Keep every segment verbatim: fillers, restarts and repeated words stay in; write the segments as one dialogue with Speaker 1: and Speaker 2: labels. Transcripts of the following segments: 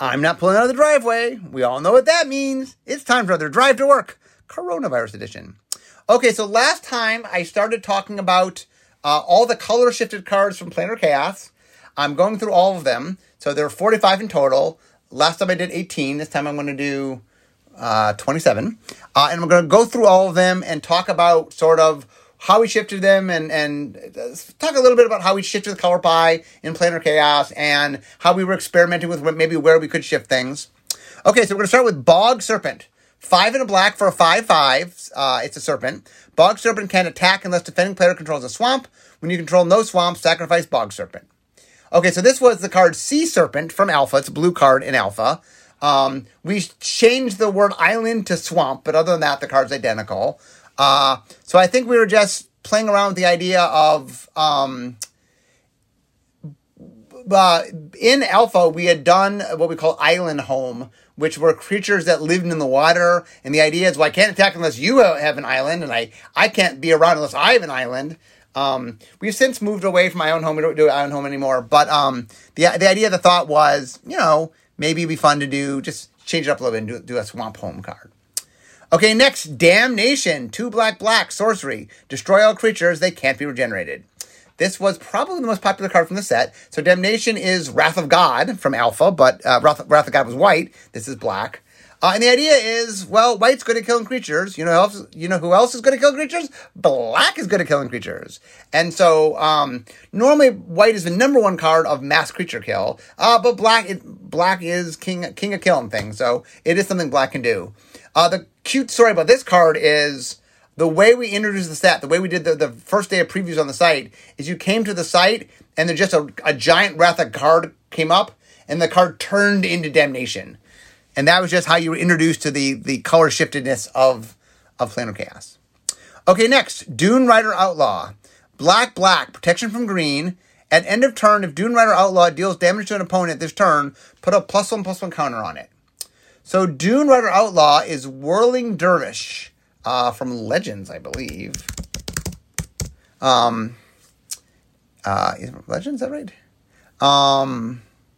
Speaker 1: I'm not pulling out of the driveway. We all know what that means. It's time for another Drive to Work, Coronavirus Edition. Okay, so last time I started talking about uh, all the color shifted cards from Planar Chaos. I'm going through all of them. So there are forty-five in total. Last time I did eighteen. This time I'm going to do uh, twenty-seven. Uh, and I'm going to go through all of them and talk about sort of how we shifted them and, and talk a little bit about how we shifted the color pie in Planar Chaos and how we were experimenting with maybe where we could shift things. Okay, so we're going to start with Bog Serpent. Five and a black for a five five. Uh, it's a serpent. Bog Serpent can attack unless defending player controls a swamp. When you control no swamp, sacrifice Bog Serpent. Okay, so this was the card Sea Serpent from Alpha. It's a blue card in Alpha. Um, we changed the word island to swamp, but other than that, the card's identical. Uh, so I think we were just playing around with the idea of, um, uh, in Alpha, we had done what we call Island Home, which were creatures that lived in the water. And the idea is, well, I can't attack unless you have an island, and I, I can't be around unless I have an island. Um, we've since moved away from my own home. We don't do Island Home anymore. But, um, the, the idea, the thought was, you know, maybe it'd be fun to do, just change it up a little bit and do, do a Swamp Home card. Okay, next, Damnation. Two black, black, sorcery. Destroy all creatures, they can't be regenerated. This was probably the most popular card from the set. So Damnation is Wrath of God from Alpha, but uh, Wrath, Wrath of God was white. This is black. Uh, and the idea is, well, white's good at killing creatures. You know, who else, you know who else is good at killing creatures? Black is good at killing creatures. And so um, normally white is the number one card of mass creature kill. Uh, but black it, black is king, king of killing things. So it is something black can do. Uh, the cute story about this card is the way we introduced the set, the way we did the, the first day of previews on the site, is you came to the site and then just a, a giant Wrath of card came up and the card turned into Damnation. And that was just how you were introduced to the, the color shiftedness of, of Planar Chaos. Okay, next, Dune Rider Outlaw. Black, black, protection from green. At end of turn, if Dune Rider Outlaw deals damage to an opponent this turn, put a plus one, plus one counter on it. So Dune Rider Outlaw is Whirling Dervish uh, from Legends, I believe. Um, uh, is it from Legends, is that right? Um,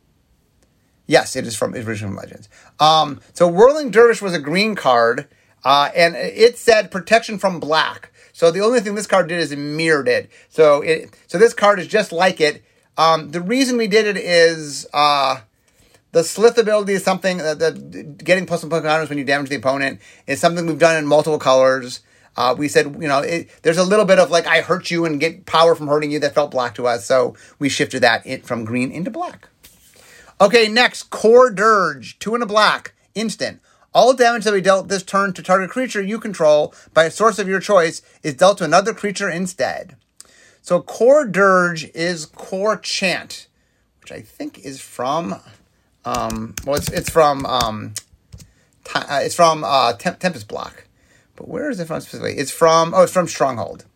Speaker 1: yes, it is from, it's originally from Legends. Um, so Whirling Dervish was a green card, uh, and it said protection from black. So the only thing this card did is it mirrored it. So it, so this card is just like it. Um, the reason we did it is, uh, the Slith ability is something that, that getting plus one plus counters when you damage the opponent is something we've done in multiple colors. Uh, we said, you know, it, there's a little bit of like, I hurt you and get power from hurting you that felt black to us. So we shifted that in, from green into black. Okay, next, Core Dirge. Two and a black. Instant. All damage that we dealt this turn to target creature you control by a source of your choice is dealt to another creature instead. So Core Dirge is Core Chant, which I think is from... Um, well, it's it's from um, t- uh, it's from uh, Temp- Tempest Block, but where is it from specifically? It's from oh, it's from Stronghold.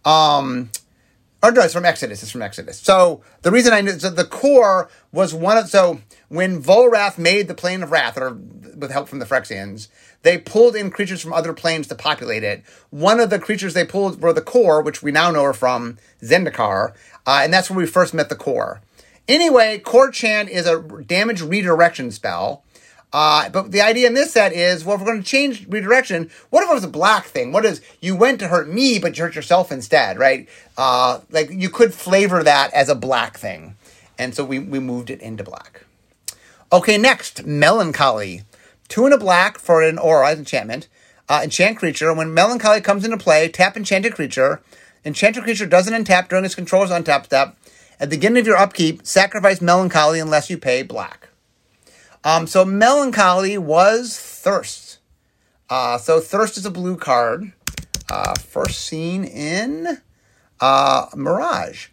Speaker 1: Um, or no, it's from Exodus. It's from Exodus. So the reason I knew so the core was one of so when Volrath made the Plane of Wrath, or with help from the Phyrexians, they pulled in creatures from other planes to populate it. One of the creatures they pulled were the core, which we now know are from Zendikar, uh, and that's where we first met the core. Anyway, Core Chant is a damage redirection spell. Uh, but the idea in this set is, well, if we're going to change redirection, what if it was a black thing? What is, you went to hurt me, but you hurt yourself instead, right? Uh, like, you could flavor that as a black thing. And so we, we moved it into black. Okay, next, Melancholy. Two and a black for an aura enchantment. Uh, enchant creature. When Melancholy comes into play, tap enchanted creature. Enchanted creature doesn't untap during its controller's untap step. At the beginning of your upkeep, sacrifice Melancholy unless you pay black. Um, so Melancholy was Thirst. Uh, so Thirst is a blue card. Uh, first seen in uh, Mirage.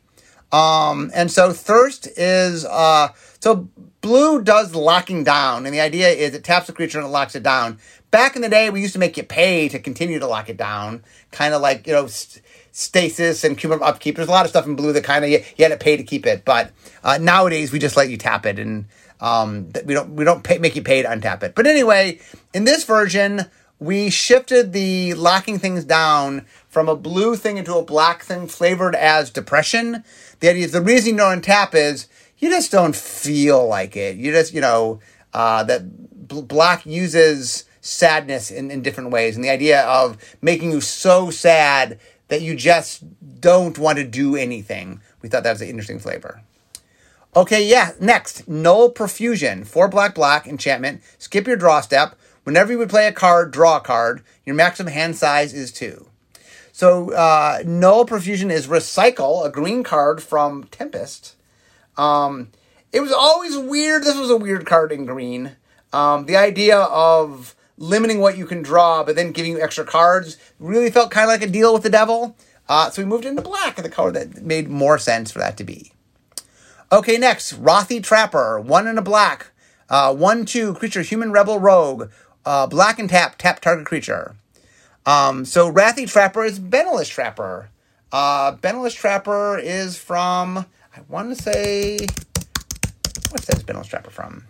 Speaker 1: Um, and so Thirst is... Uh, so blue does locking down. And the idea is it taps the creature and it locks it down. Back in the day, we used to make you pay to continue to lock it down. Kind of like, you know... St- Stasis and cumulative upkeep. There's a lot of stuff in blue that kind of you, you had to pay to keep it, but uh, nowadays we just let you tap it, and um, we don't we don't pay, make you pay to untap it. But anyway, in this version, we shifted the locking things down from a blue thing into a black thing, flavored as depression. The idea is the reason you don't untap is you just don't feel like it. You just you know uh, that b- black uses sadness in, in different ways, and the idea of making you so sad that you just don't want to do anything. We thought that was an interesting flavor. Okay, yeah, next, Null Profusion. Four black, black, enchantment. Skip your draw step. Whenever you would play a card, draw a card. Your maximum hand size is two. So, uh, Null Profusion is Recycle, a green card from Tempest. Um, it was always weird. This was a weird card in green. Um, the idea of limiting what you can draw, but then giving you extra cards really felt kind of like a deal with the devil. Uh, so we moved into black, the color that made more sense for that to be. Okay, next, Wrathy Trapper, one and a black, uh, one, two, creature, human, rebel, rogue, uh, black and tap, tap target creature. Um, so Wrathy Trapper is Benalish Trapper. Uh, Benalish Trapper is from, I want to say, what's that Benalish Trapper from?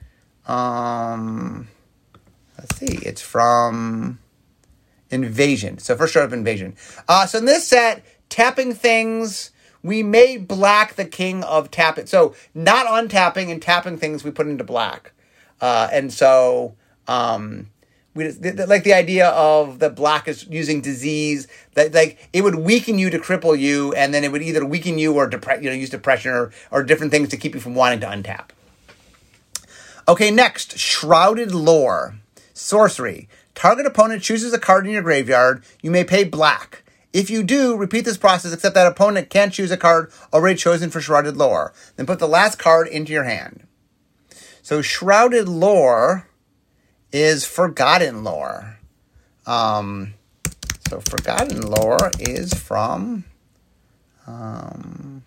Speaker 1: Um, let's see, it's from Invasion. So first showed up Invasion. Uh, so in this set, tapping things, we made black the king of tapping. So not untapping and tapping things we put into black. Uh, and so um, we just, th- th- like the idea of the black is using disease, that like it would weaken you to cripple you, and then it would either weaken you or depre- you know, use depression or, or different things to keep you from wanting to untap. Okay, next, Shrouded Lore. Sorcery. Target opponent chooses a card in your graveyard. You may pay black. If you do, repeat this process, except that opponent can't choose a card already chosen for Shrouded Lore. Then put the last card into your hand. So Shrouded Lore is Forgotten Lore. Um, so Forgotten Lore is from... Um,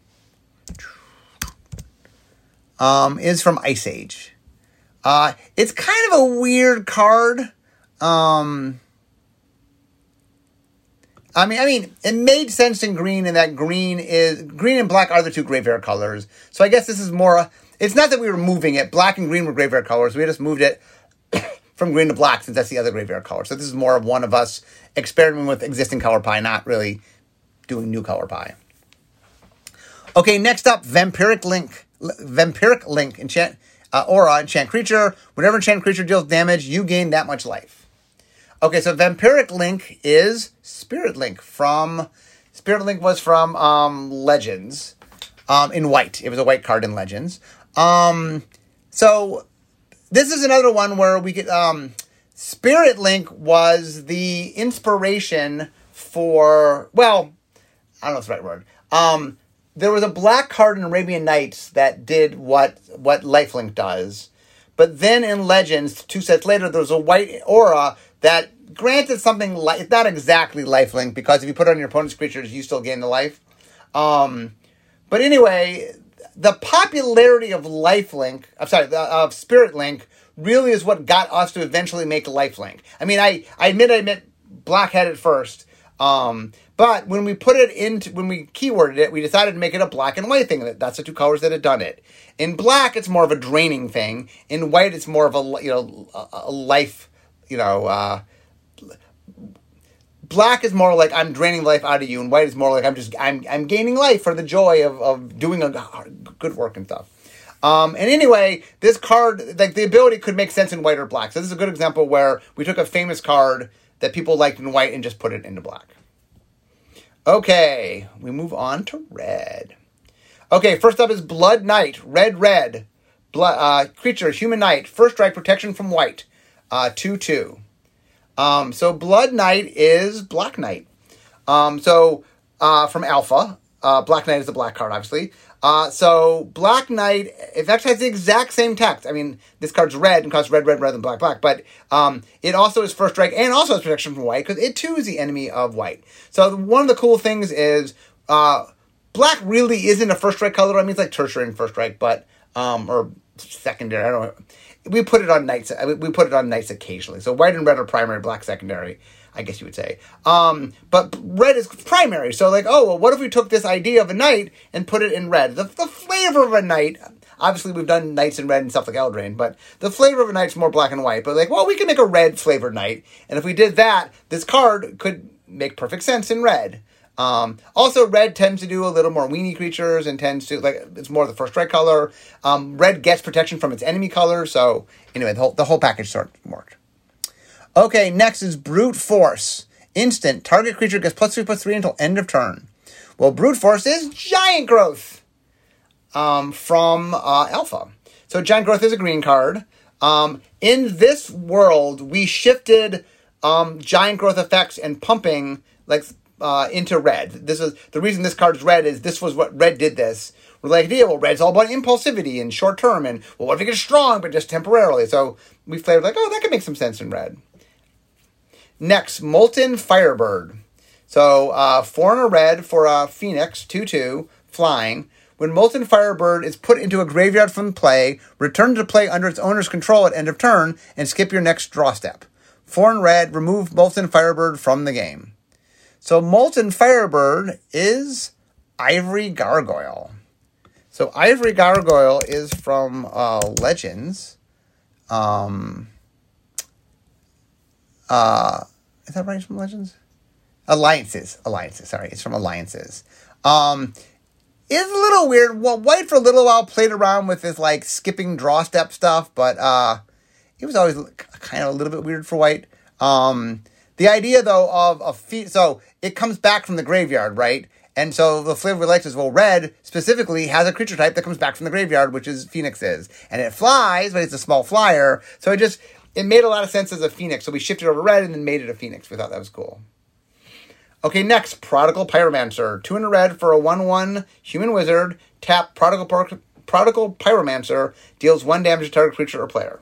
Speaker 1: um, is from Ice Age. Uh, it's kind of a weird card. Um... I mean, I mean, it made sense in green in that green is green and black are the two graveyard colors. So I guess this is more. It's not that we were moving it. Black and green were graveyard colors. We just moved it from green to black since that's the other graveyard color. So this is more of one of us experimenting with existing color pie, not really doing new color pie. Okay, next up, Vampiric Link. Vampiric Link enchant uh, aura enchant creature. Whenever enchant creature deals damage, you gain that much life. Okay, so Vampiric Link is Spirit Link from... Spirit Link was from um, Legends um, in white. It was a white card in Legends. Um, so this is another one where we could... Um, Spirit Link was the inspiration for... Well, I don't know if it's the right word. Um, there was a black card in Arabian Nights that did what, what Lifelink does. But then in Legends, two sets later, there was a white aura that granted something like, it's not exactly lifelink, because if you put it on your opponent's creatures, you still gain the life. Um, but anyway, the popularity of lifelink, I'm sorry, of Spirit Link really is what got us to eventually make lifelink. I mean, I, I admit I admit black had it first. Um, but when we put it into, when we keyworded it, we decided to make it a black and white thing. That's the two colors that had done it. In black, it's more of a draining thing. In white, it's more of a, you know, a, a life, you know, uh, black is more like I'm draining life out of you, and white is more like I'm just, I'm, I'm gaining life for the joy of, of doing a good work and stuff. Um, and anyway, this card, like the ability could make sense in white or black. So this is a good example where we took a famous card that people liked in white and just put it into black. Okay, we move on to red. Okay, first up is Blood Knight, red, red. Blood, uh, creature, human knight, first strike, protection from white, uh, two, two. Um, so Blood Knight is Black Knight. Um, so, uh, from Alpha, uh, Black Knight is the black card, obviously. Uh, so Black Knight, it actually has the exact same text. I mean, this card's red and costs red, red, rather than black, black. But um, it also is first strike and also has protection from white, because it too is the enemy of white. So one of the cool things is uh, black really isn't a first strike color. I mean, it's like tertiary and first strike, but um, or secondary. I don't know. We put it on knights. We put it on knights occasionally. So white and red are primary, black secondary, I guess you would say. Um, but red is primary. So like, oh, well, what if we took this idea of a knight and put it in red? The, the flavor of a knight, obviously we've done knights in red and stuff like Eldraine, but the flavor of a knight's more black and white. But like, well, we can make a red flavored knight. And if we did that, this card could make perfect sense in red. Um, also, red tends to do a little more weenie creatures and tends to, like, it's more the first strike color. Um, red gets protection from its enemy color. So, anyway, the whole, the whole package sort of worked. Okay, next is Brute Force. Instant. Target creature gets plus three, plus three until end of turn. Well, Brute Force is Giant Growth um, from uh, Alpha. So, Giant Growth is a green card. Um, in this world, we shifted um, Giant Growth effects and pumping, like, Uh, into red. This is the reason this card is red is this was what red did this. We're like, yeah, well, red's all about impulsivity and short term, and well, what if it gets strong, but just temporarily? So we flavored like, oh, that could make some sense in red. Next, Molten Firebird. So uh, four and a red for a Phoenix, two two, flying. When Molten Firebird is put into a graveyard from play, return to play under its owner's control at end of turn, and skip your next draw step. Four and red, remove Molten Firebird from the game. So Molten Firebird is Ivory Gargoyle. So Ivory Gargoyle is from uh, Legends. Um, uh, is that right, from Legends? Alliances. Alliances, sorry. It's from Alliances. Um, it's a little weird. Well, White for a little while played around with this, like, skipping draw step stuff, but uh, it was always kind of a little bit weird for White. Um... The idea, though, of a feat, so it comes back from the graveyard, right? And so the flavor we liked is, well, red specifically has a creature type that comes back from the graveyard, which is Phoenix is. And it flies, but it's a small flyer. So it just, it made a lot of sense as a Phoenix. So we shifted over red and then made it a Phoenix. We thought that was cool. Okay, next, Prodigal Pyromancer. Two in a red for a one one human wizard. Tap Prodigal, Prodigal Pyromancer. Deals one damage to target creature or player.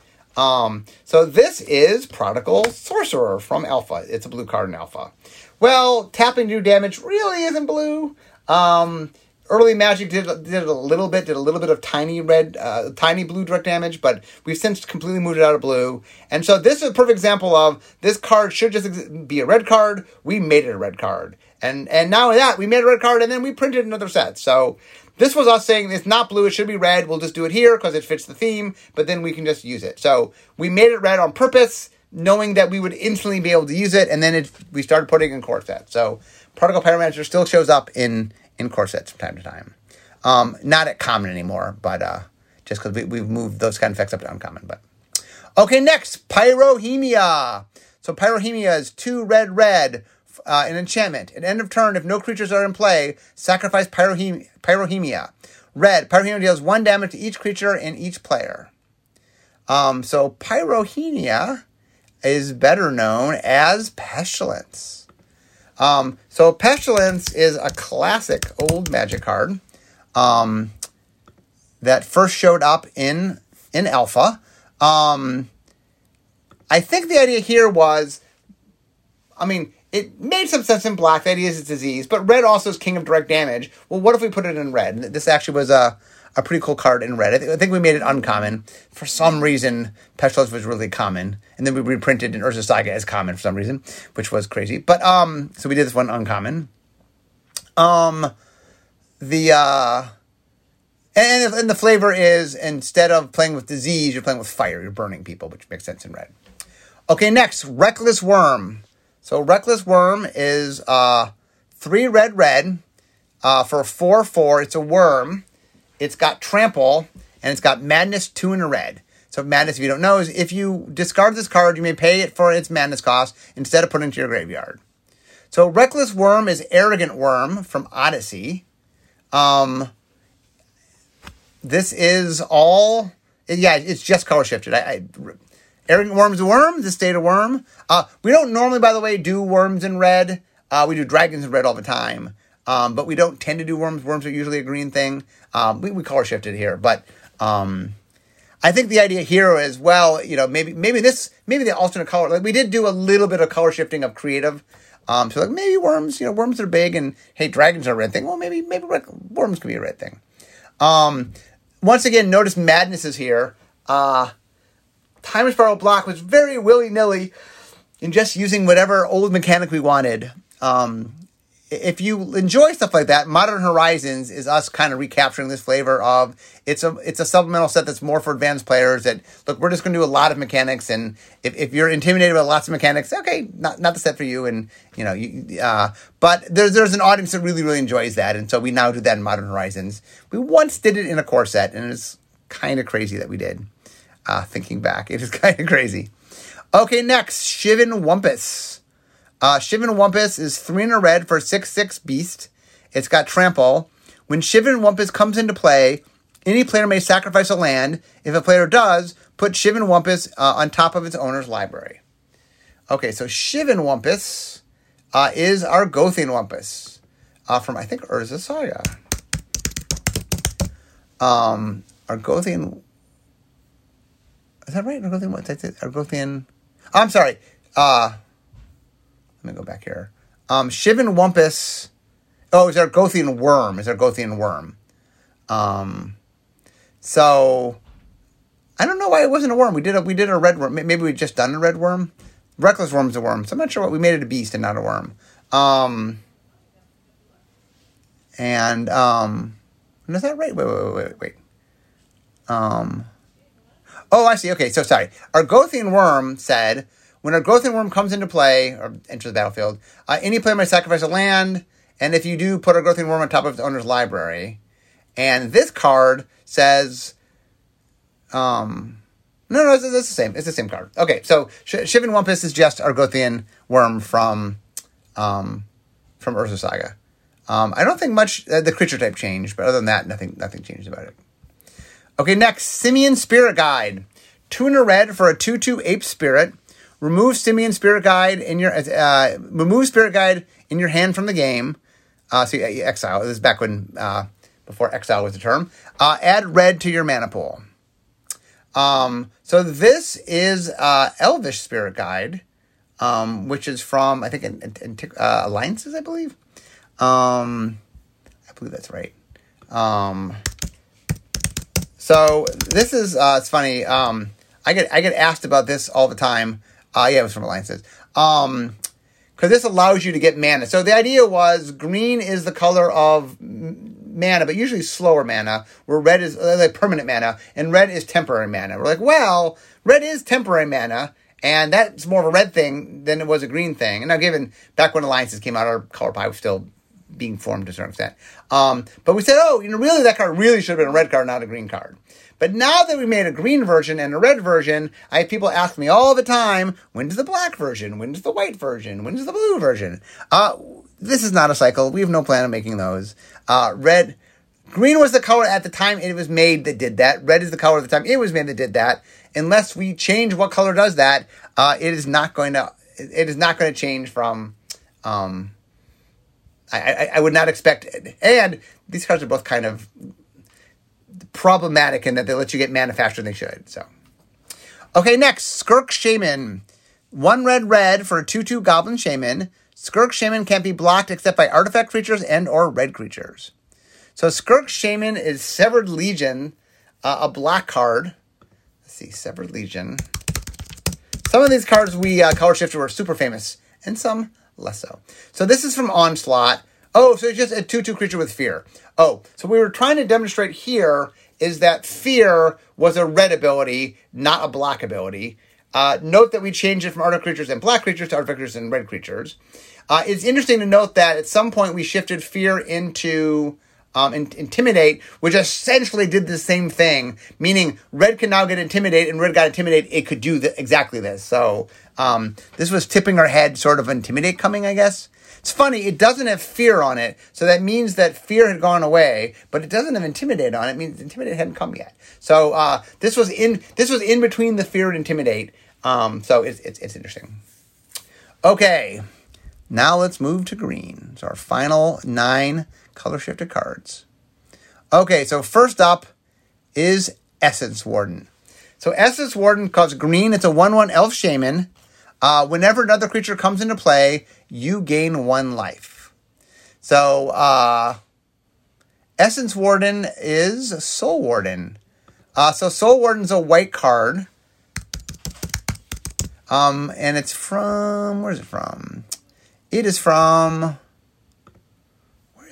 Speaker 1: Um, so this is Prodigal Sorcerer from Alpha. It's a blue card in Alpha. Well, tapping to do damage really isn't blue. Um, early Magic did, did a little bit, did a little bit of tiny red, uh, tiny blue direct damage, but we've since completely moved it out of blue. And so this is a perfect example of this card should just be a red card. We made it a red card. And, and now with that, we made a red card and then we printed another set. So this was us saying it's not blue, it should be red. We'll just do it here because it fits the theme, but then we can just use it. So we made it red on purpose, knowing that we would instantly be able to use it, and then it, we started putting it in core sets. So Prodigal Pyromancer still shows up in, in core sets from time to time. Um, not at common anymore, but uh, just because we, we've moved those kind of effects up to uncommon. But okay, next, Pyrohemia. So Pyrohemia is two red, red. Uh, an enchantment. At end of turn, if no creatures are in play, sacrifice Pyrohem- Pyrohemia. Red. Pyrohemia deals one damage to each creature and each player. Um, so Pyrohemia is better known as Pestilence. Um, so Pestilence is a classic old Magic card um, that first showed up in in Alpha. Um, I think the idea here was, I mean, it made some sense in black. The idea is it's disease, but red also is king of direct damage. Well, what if we put it in red? And this actually was a, a pretty cool card in red. I, th- I think we made it uncommon. For some reason, Pestilence was really common. And then we reprinted in Urza Saga as common for some reason, which was crazy. But, um, so we did this one uncommon. Um, the, uh, and, and the flavor is, instead of playing with disease, you're playing with fire. You're burning people, which makes sense in red. Okay, next, Reckless Worm. So Reckless Worm is uh, three red, red uh, for four, four. It's a worm. It's got Trample, and it's got Madness, two in a red. So Madness, if you don't know, is if you discard this card, you may pay it for its Madness cost instead of putting it into your graveyard. So Reckless Worm is Arrogant Worm from Odyssey. Um, this is all, yeah, it's just color shifted. I... I Arrogant Worm's a worm. This stayed a worm. Uh, we don't normally, by the way, do worms in red. Uh, we do dragons in red all the time. Um, but we don't tend to do worms. Worms are usually a green thing. Um, we, we color shifted here. But um, I think the idea here is, well, you know, maybe maybe this, maybe the alternate color. Like we did do a little bit of color shifting of creative. Um, so like maybe worms, you know, worms are big and, hey, dragons are a red thing. Well, maybe maybe worms could be a red thing. Um, once again, notice Madness is here. Uh, Time Spiral block was very willy-nilly in just using whatever old mechanic we wanted. Um, if you enjoy stuff like that, Modern Horizons is us kind of recapturing this flavor of it's a it's a supplemental set that's more for advanced players. That look, we're just going to do a lot of mechanics, and if, if you're intimidated by lots of mechanics, okay, not not the set for you. And you know, you, uh, but there's there's an audience that really really enjoys that, and so we now do that in Modern Horizons. We once did it in a core set, and it's kind of crazy that we did. Uh, thinking back, it is kind of crazy. Okay, next, Shivan Wumpus. Uh, Shivan Wumpus is three in a red for six six beast. It's got trample. When Shivan Wumpus comes into play, any player may sacrifice a land. If a player does, put Shivan Wumpus uh, on top of its owner's library. Okay, so Shivan Wumpus uh, is Argothian Wumpus uh, from, I think, Urza Saga. Um, Argothian... Is that right? Argothian what? That's it. Argothian... Oh, I'm sorry. Uh... Let me go back here. Um, Shivan Wumpus. Oh, it's Argothian Worm. It's Argothian Worm. Um, so I don't know why it wasn't a worm. We did a we did a red worm. Maybe we just done a red worm. Reckless Worm's a worm. So I'm not sure what we made it a beast and not a worm. Um, and um, is that right? Wait, wait, wait, wait, wait. Um, oh, I see. Okay, so sorry. Argothian Worm said, when a Argothian Worm comes into play, or enters the battlefield, uh, any player may sacrifice a land, and if you do, put a Argothian Worm on top of its owner's library. And this card says, um, no, no, it's, it's the same. It's the same card. Okay, so Sh- Shivan Wumpus is just Argothian Worm from, um, from Urza Saga. Um, I don't think much, uh, the creature type changed, but other than that, nothing, nothing changed about it. Okay, next, Simian Spirit Guide. Two in a red for a two two ape spirit. Remove Simian Spirit Guide in your uh, remove Spirit Guide in your hand from the game. Uh, so you exile. This is back when uh, before exile was the term. Uh, add red to your mana pool. Um, so this is uh, Elvish Spirit Guide, um, which is from I think in, in, in, uh, Alliances, I believe. Um, I believe that's right. Um, so this is uh, it's funny. Um, I get I get asked about this all the time. Uh, yeah, it was from Alliances. Um, because this allows you to get mana. So the idea was green is the color of mana, but usually slower mana, where red is uh, like permanent mana, and red is temporary mana. We're like, well, red is temporary mana, and that's more of a red thing than it was a green thing. And now, given back when Alliances came out, our color pie was still being formed to a certain extent. Um, but we said, oh, you know, really, that card really should have been a red card, not a green card. But now that we made a green version and a red version, I have people ask me all the time, when does the black version? When does the white version? When does the blue version? Uh, this is not a cycle. We have no plan on making those. Uh, red, green was the color at the time it was made that did that. Red is the color at the time it was made that did that. Unless we change what color does that, uh, it is not going to, it is not going to change from, um, I, I, I would not expect it. And these cards are both kind of problematic in that they let you get mana faster than they should. So, okay, next, Skirk Shaman. One red red for a two two Goblin Shaman. Skirk Shaman can't be blocked except by artifact creatures and or red creatures. So Skirk Shaman is Severed Legion, uh, a black card. Let's see, Severed Legion. Some of these cards we uh, color shifted were super famous, and some less so. So this is from Onslaught. Oh, so it's just a two two creature with fear. Oh, so we were trying to demonstrate here is that fear was a red ability, not a black ability. Uh, note that we changed it from artifact creatures and black creatures to artifact creatures and red creatures. Uh, it's interesting to note that at some point we shifted fear into um, in- intimidate, which essentially did the same thing, meaning red can now get intimidate, and red got intimidate. It could do the, exactly this. So um, this was tipping our head, sort of intimidate coming, I guess. It's funny, it doesn't have fear on it, so that means that fear had gone away, but it doesn't have intimidate on it. It means intimidate hadn't come yet. So uh, this was in this was in between the fear and intimidate. Um, so it's, it's it's interesting. Okay, now let's move to green. So our final nine color shifted cards. Okay, so first up is Essence Warden. So Essence Warden costs green. It's a one one elf shaman. Uh, whenever another creature comes into play, you gain one life. So, uh, Essence Warden is Soul Warden. Uh, so Soul Warden's a white card. Um, and it's from, where's it from? It is from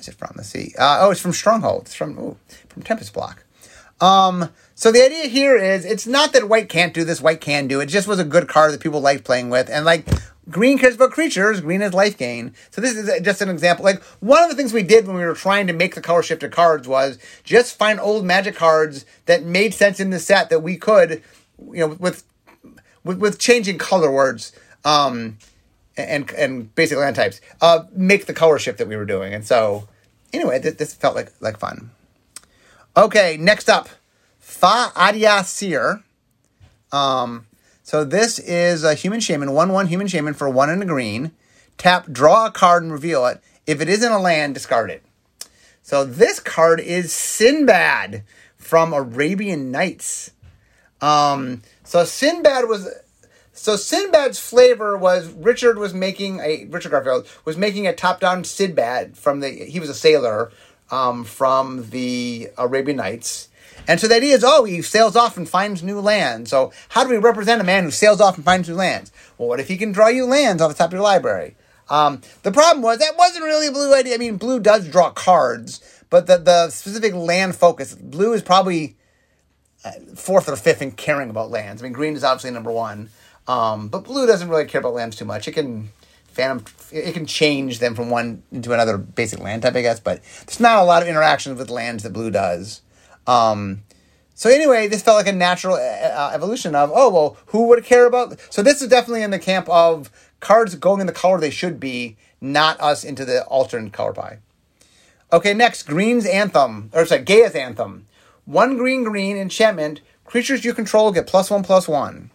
Speaker 1: it from? Let's see. Uh, oh, it's from Stronghold. It's from ooh, from Tempest Block. Um, so the idea here is it's not that white can't do this. White can do it. It just was a good card that people liked playing with, and like. Green cares about creatures. Green is life gain. So this is just an example. Like, one of the things we did when we were trying to make the color shifted cards was just find old Magic cards that made sense in the set that we could, you know, with with, with changing color words um, and and basic land types, uh, make the color shift that we were doing. And so, anyway, this, this felt like like fun. Okay, next up, Fa Adia Seer. Um... So this is a Human Shaman, one one Human Shaman for one and a green. Tap, draw a card and reveal it. If it isn't a land, discard it. So this card is Sinbad from Arabian Nights. Um, so Sinbad was... So Sinbad's flavor was Richard was making a... Richard Garfield was making a top-down Sinbad from the... He was a sailor um, from the Arabian Nights. And so the idea is, oh, he sails off and finds new land. So how do we represent a man who sails off and finds new lands? Well, what if he can draw you lands off the top of your library? Um, the problem was that wasn't really a blue idea. I mean, blue does draw cards, but the, the specific land focus, blue is probably fourth or fifth in caring about lands. I mean, green is obviously number one, um, but blue doesn't really care about lands too much. It can phantom, it can change them from one into another basic land type, I guess, but there's not a lot of interactions with lands that blue does. Um, so anyway, this felt like a natural uh, evolution of, oh, well, who would care about... So this is definitely in the camp of cards going in the color they should be, not us into the alternate color pie. Okay, next, Green's Anthem, or sorry, Gaia's Anthem. One green, green, enchantment, creatures you control get plus one, plus one.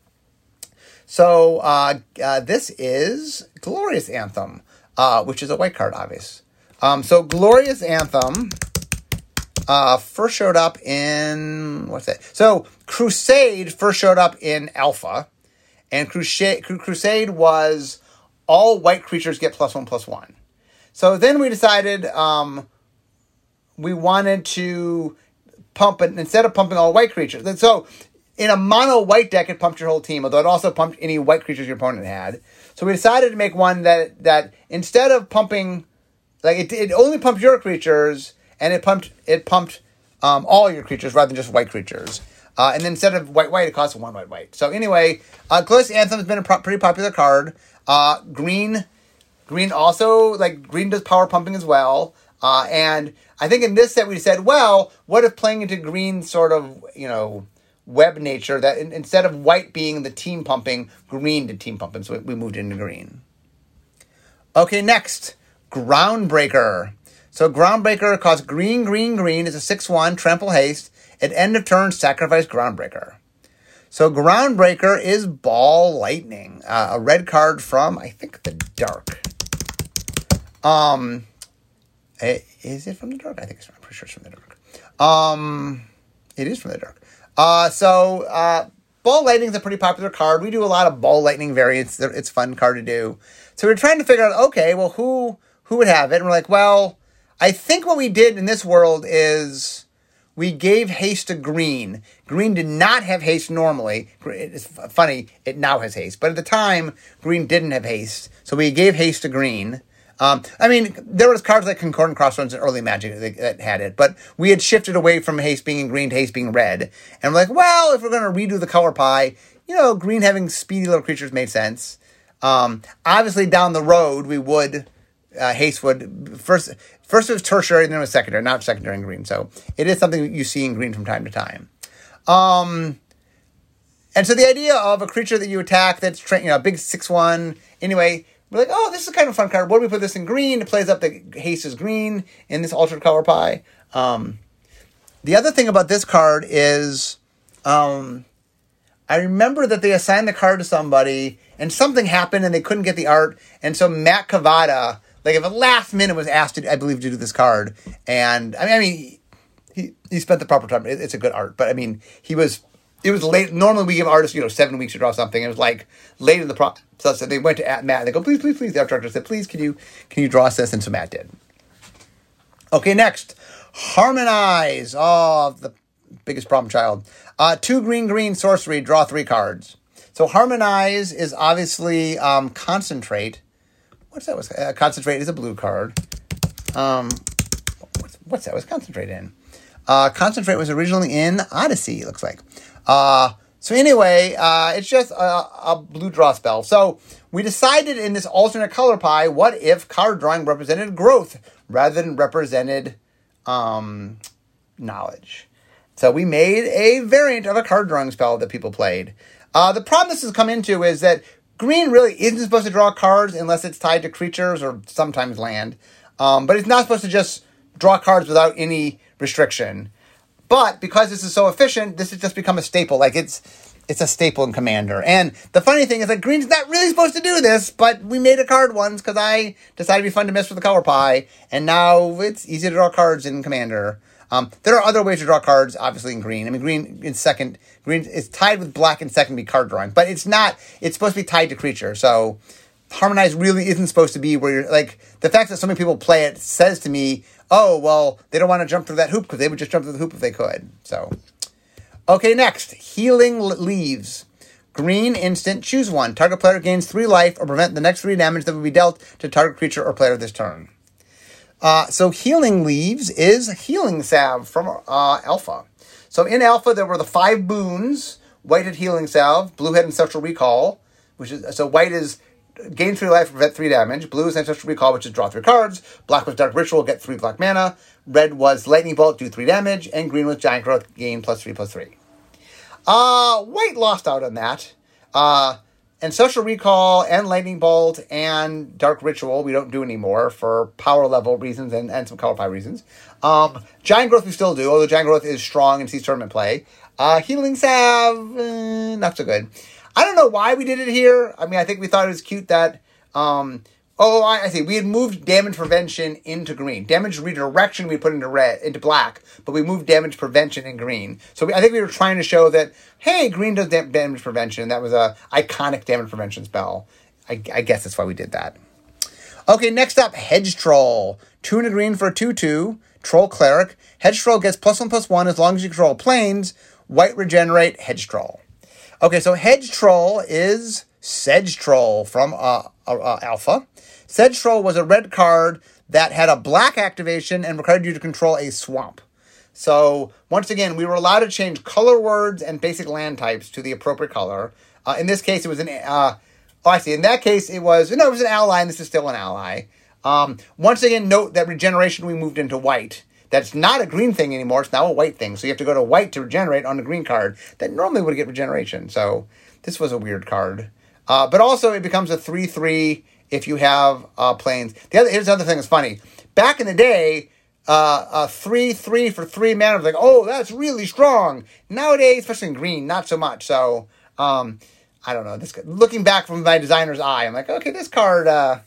Speaker 1: So uh, uh, this is Glorious Anthem, uh, which is a white card, obvious. Um, so Glorious Anthem... Uh, first showed up in, what's that? So, Crusade first showed up in Alpha, and Crusade, Crusade was all white creatures get plus one, plus one. So then we decided um, we wanted to pump it, instead of pumping all white creatures. And so, in a mono white deck, it pumped your whole team, although it also pumped any white creatures your opponent had. So we decided to make one that, that instead of pumping, like, it, it only pumped your creatures... And it pumped it pumped um, all your creatures rather than just white creatures. Uh, and then instead of white white, it costs one white white. So anyway, uh, Glorious Anthem has been a pro- pretty popular card. Uh, green, green also like green does power pumping as well. Uh, and I think in this set we said, well, what if playing into green sort of you know web nature that in, instead of white being the team pumping, green did team pumping. So we moved into green. Okay, next, Groundbreaker. So Groundbreaker costs green, green, green. It's a six one, trample haste. At end of turn, sacrifice Groundbreaker. So Groundbreaker is Ball Lightning. Uh, a red card from, I think, the Dark. Um, is it from the Dark? I think it's, I'm pretty sure it's from the Dark. Um, it is from the Dark. Uh, so, uh, Ball Lightning is a pretty popular card. We do a lot of Ball Lightning variants. It's a fun card to do. So we're trying to figure out, okay, well, who, who would have it? And we're like, well... I think what we did in this world is we gave haste to green. Green did not have haste normally. It's funny, it now has haste. But at the time, green didn't have haste. So we gave haste to green. Um, I mean, there was cards like Concordant Crossroads in early Magic that, that had it. But we had shifted away from haste being in green to haste being red. And we're like, well, if we're going to redo the color pie, you know, green having speedy little creatures made sense. Um, obviously, down the road, we would... Uh, haste would... First... First it was tertiary, and then it was secondary, not secondary in green. So it is something you see in green from time to time. Um, and so the idea of a creature that you attack that's tra- you know, a big six one, anyway, we're like, oh, this is kind of a fun card. What do we put this in green? It plays up the haste is green in this altered color pie. Um, the other thing about this card is um, I remember that they assigned the card to somebody, and something happened, and they couldn't get the art. And so Matt Cavada... Like, if at last minute was asked, to, I believe, to do this card, and, I mean, I mean he, he spent the proper time. It, it's a good art, but, I mean, he was, it was late. Normally, we give artists, you know, seven weeks to draw something. It was, like, late in the process. So they went to Matt, and they go, please, please, please. The art director said, please, can you, can you draw us this? And so Matt did. Okay, next. Harmonize. Oh, the biggest problem child. Uh, two green, green, sorcery, draw three cards. So Harmonize is obviously um, Concentrate. What's that? Was uh, Concentrate is a blue card. Um, what's, what's that? Was Concentrate in? Uh, Concentrate was originally in Odyssey, it looks like. Uh, so anyway, uh, it's just a, a blue draw spell. So we decided in this alternate color pie, what if card drawing represented growth rather than represented um, knowledge? So we made a variant of a card drawing spell that people played. Uh, the problem this has come into is that green really isn't supposed to draw cards unless it's tied to creatures or sometimes land. Um, but it's not supposed to just draw cards without any restriction. But because this is so efficient, this has just become a staple. Like it's it's a staple in Commander. And the funny thing is that green's not really supposed to do this, but we made a card once because I decided it'd be fun to mess with the color pie. And now it's easy to draw cards in Commander. Um, there are other ways to draw cards, obviously, in green. I mean, green in second, green is tied with black in second to be card drawing. But it's not, it's supposed to be tied to creature. So Harmonize really isn't supposed to be where you're, like, the fact that so many people play it says to me, oh, well, they don't want to jump through that hoop because they would just jump through the hoop if they could. So, okay, next, Healing Leaves. Green instant, choose one. Target player gains three life or prevent the next three damage that would be dealt to target creature or player this turn. Uh, so Healing Leaves is Healing Salve from uh, Alpha. So in Alpha, there were the five boons. White had Healing Salve, blue had Ancestral Recall, which is, so white is gain three life, prevent three damage. Blue is Ancestral Recall, which is draw three cards. Black was Dark Ritual, get three black mana. Red was Lightning Bolt, do three damage. And green was Giant Growth, gain plus three, plus three. Uh, white lost out on that. Uh, Ancestral Recall and Lightning Bolt and Dark Ritual we don't do anymore for power level reasons and, and some color pie reasons. Um, Giant Growth we still do, although Giant Growth is strong and sees tournament play. Uh, Healing Salve, eh, not so good. I don't know why we did it here. I mean, I think we thought it was cute that... Um, oh, I, I see. We had moved damage prevention into green. Damage redirection we put into red, into black, but we moved damage prevention in green. So we, I think we were trying to show that, hey, green does da- damage prevention. That was a iconic damage prevention spell. I, I guess that's why we did that. Okay, next up, Hedge Troll. Two and a green for a two two. Troll Cleric. Hedge Troll gets plus one plus one as long as you control planes. White regenerate, Hedge Troll. Okay, so Hedge Troll is Sedge Troll from uh, uh, Alpha. Sedge Troll was a red card that had a black activation and required you to control a swamp. So, once again, we were allowed to change color words and basic land types to the appropriate color. Uh, in this case, it was an... Uh, oh, I see. In that case, it was... No, it was an ally, and this is still an ally. Um, once again, note that regeneration we moved into white. That's not a green thing anymore. It's now a white thing. So you have to go to white to regenerate on a green card that normally would get regeneration. So this was a weird card. Uh, but also it becomes a three three if you have uh, planes. The other, here's the other thing that's funny. Back in the day, uh, a three three for three mana was like, oh, that's really strong. Nowadays, especially in green, not so much. So um, I don't know. This looking back from my designer's eye, I'm like, okay, this card, uh,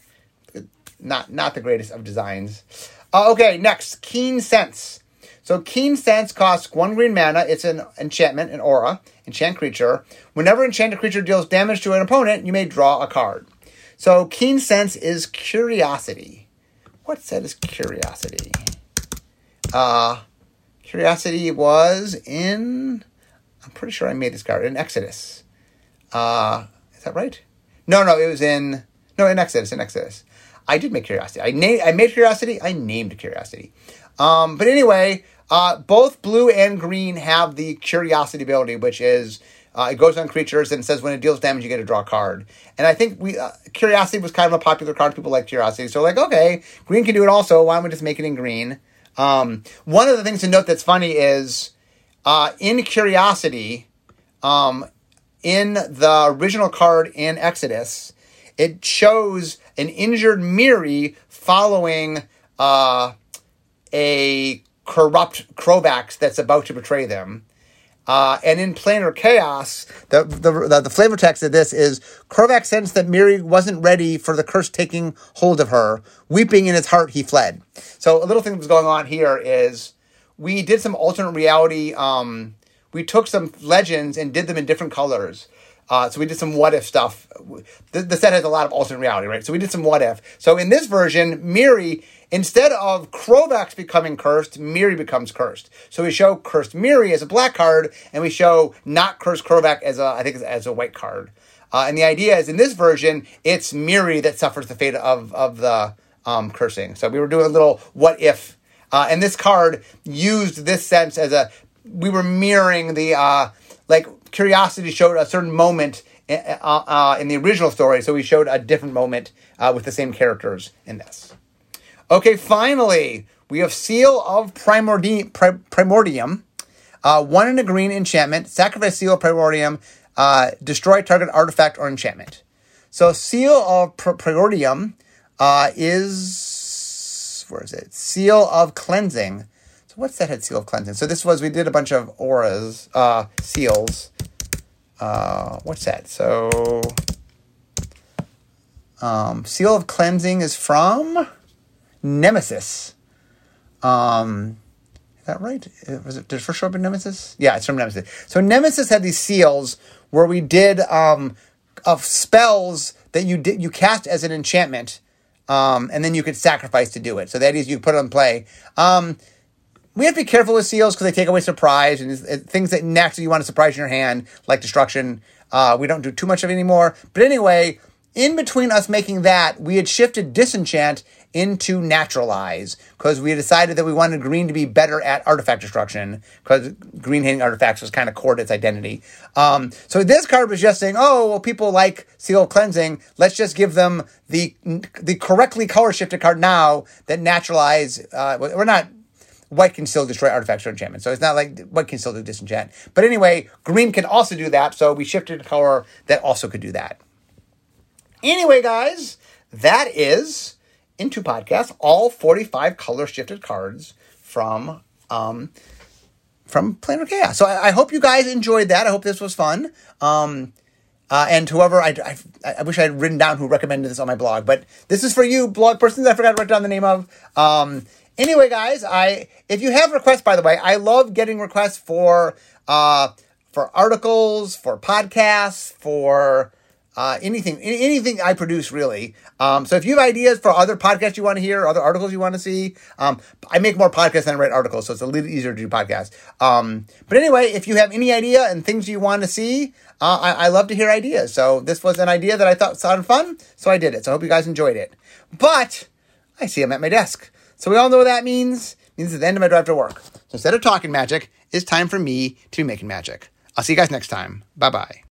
Speaker 1: not, not the greatest of designs. Uh, okay, next, Keen Sense. So Keen Sense costs one green mana. It's an enchantment, an aura, enchant creature. Whenever enchanted creature deals damage to an opponent, you may draw a card. So Keen Sense is Curiosity. What set is Curiosity? Uh, Curiosity was in... I'm pretty sure I made this card. In Exodus. Uh, is that right? No, no, it was in... No, in Exodus, in Exodus. I did make Curiosity. I na- I made Curiosity. I named Curiosity. Um, but anyway, uh, both blue and green have the Curiosity ability, which is uh, it goes on creatures and says when it deals damage, you get to draw a card. And I think we uh, Curiosity was kind of a popular card. People like Curiosity. So like, okay, green can do it also. Why don't we just make it in green? Um, one of the things to note that's funny is uh, in Curiosity, um, in the original card in Exodus, it shows an injured Miri following uh, a corrupt Crovax that's about to betray them. Uh, and in Planar Chaos, the, the the the flavor text of this is, Crovax sensed that Miri wasn't ready for the curse taking hold of her. Weeping in his heart, he fled. So a little thing that was going on here is we did some alternate reality. Um, we took some legends and did them in different colors. Uh, so we did some what if stuff. The, the set has a lot of alternate reality, right? So we did some what if. So in this version, Miri, instead of Crovax becoming cursed, Miri becomes cursed. So we show cursed Miri as a black card, and we show not cursed Crovax as a, I think, as a white card. Uh, and the idea is in this version, it's Miri that suffers the fate of of the um, cursing. So we were doing a little what if. Uh, and this card used this sense as a, we were mirroring the, uh, like, Curiosity showed a certain moment uh, uh, in the original story, so we showed a different moment uh, with the same characters in this. Okay, finally, we have Seal of Primordi- Pri- Primordium. Uh, one in a green enchantment. Sacrifice Seal of Primordium. Uh, destroy target artifact or enchantment. So Seal of Pr- Primordium uh, is... Where is it? Seal of Cleansing. So what's that had Seal of Cleansing? So this was... We did a bunch of auras. Uh, seals. Uh, what's that? So... Um, Seal of Cleansing is from... Nemesis. Um... Is that right? Was it, did it first show up in Nemesis? Yeah, it's from Nemesis. So Nemesis had these seals where we did um, of spells that you did you cast as an enchantment, um, and then you could sacrifice to do it. So that is, you put it on play. Um, we have to be careful with seals because they take away surprise and things that naturally you want to surprise in your hand, like destruction. Uh, we don't do too much of it anymore. But anyway, in between us making that, we had shifted disenchant into naturalize because we decided that we wanted green to be better at artifact destruction because green hitting artifacts was kind of core to its identity. Um, so this card was just saying, oh, well, people like Seal of Cleansing. Let's just give them the the correctly color shifted card now that naturalize. Uh, we're not... White can still destroy artifacts or enchantments. So it's not like white can still do disenchant. But anyway, green can also do that. So we shifted a color that also could do that. Anyway, guys, that is... Into Podcast, all forty-five color shifted cards from um, from Planar Chaos. So I, I hope you guys enjoyed that. I hope this was fun. Um, uh, and whoever, I, I, I wish I had written down who recommended this on my blog, but this is for you, blog persons I forgot to write down the name of. Um, anyway, guys, I if you have requests, by the way, I love getting requests for uh, for articles, for podcasts, for... Uh, anything, anything I produce, really. Um, so if you have ideas for other podcasts you want to hear, other articles you want to see, um, I make more podcasts than I write articles, so it's a little easier to do podcasts. Um, but anyway, if you have any idea and things you want to see, uh, I, I love to hear ideas. So this was an idea that I thought sounded fun, so I did it. So I hope you guys enjoyed it. But I see I'm at my desk. So we all know what that means. It means it's the end of my drive to work. So instead of talking magic, it's time for me to be making magic. I'll see you guys next time. Bye-bye.